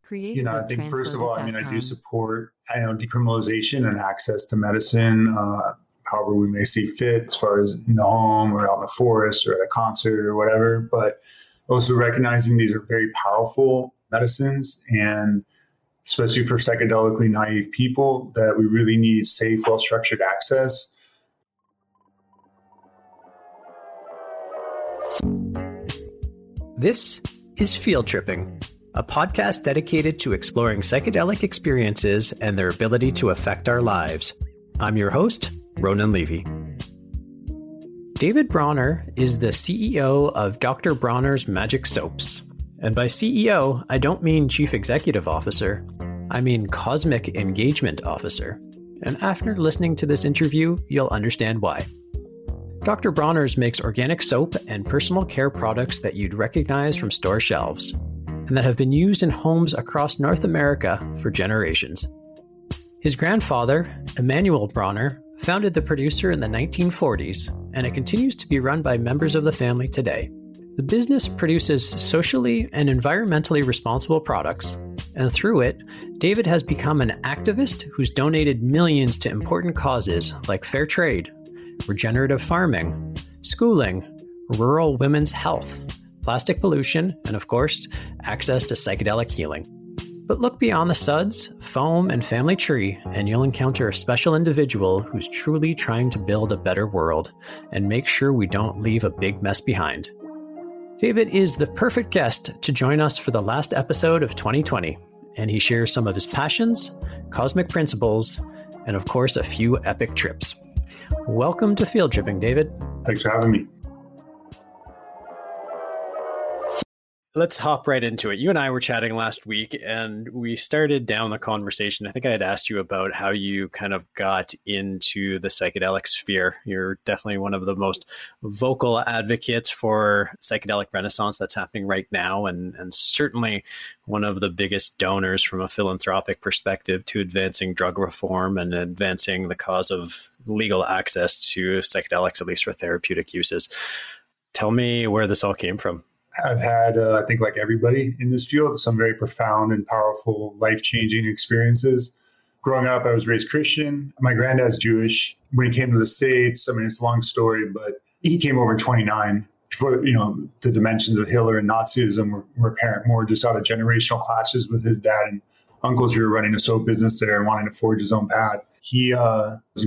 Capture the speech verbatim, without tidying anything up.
You Created know, I with think first of all, I mean, I do transferword dot com. support, you know, decriminalization and access to medicine, uh, however we may see fit, as far as in the home or out in the forest or at a concert or whatever. But also recognizing these are very powerful medicines, and especially for psychedelically naive people, that we really need safe, well-structured access. This is Field Tripping, a podcast dedicated to exploring psychedelic experiences and their ability to affect our lives. I'm your host, Ronan Levy. David Bronner is the C E O of Doctor Bronner's Magic Soaps. And by C E O, I don't mean Chief Executive Officer. I mean Cosmic Engagement Officer. And after listening to this interview, you'll understand why. Doctor Bronner's makes organic soap and personal care products that you'd recognize from store shelves, and that have been used in homes across North America for generations. His grandfather, Emanuel Bronner, founded the producer in the nineteen forties, and it continues to be run by members of the family today. The business produces socially and environmentally responsible products, and through it, David has become an activist who's donated millions to important causes like fair trade, regenerative farming, schooling, rural women's health, plastic pollution, and of course, access to psychedelic healing. But look beyond the suds, foam, and family tree, and you'll encounter a special individual who's truly trying to build a better world and make sure we don't leave a big mess behind. David is the perfect guest to join us for the last episode of twenty twenty, and he shares some of his passions, cosmic principles, and of course, a few epic trips. Welcome to Field Tripping, David. Thanks for having me. Let's hop right into it. You and I were chatting last week, and we started down the conversation. I think I had asked you about how you kind of got into the psychedelic sphere. You're definitely one of the most vocal advocates for psychedelic renaissance that's happening right now, and, and certainly one of the biggest donors from a philanthropic perspective to advancing drug reform and advancing the cause of legal access to psychedelics, at least for therapeutic uses. Tell me where this all came from. I've had, uh, I think like everybody in this field, some very profound and powerful life-changing experiences. Growing up, I was raised Christian. My granddad's Jewish. When he came to the States, I mean, it's a long story, but he came over in twenty-nine. Before, you know, the dimensions of Hitler and Nazism were, were apparent more just out of generational clashes with his dad and uncles who were running a soap business there and wanting to forge his own path. He uh, was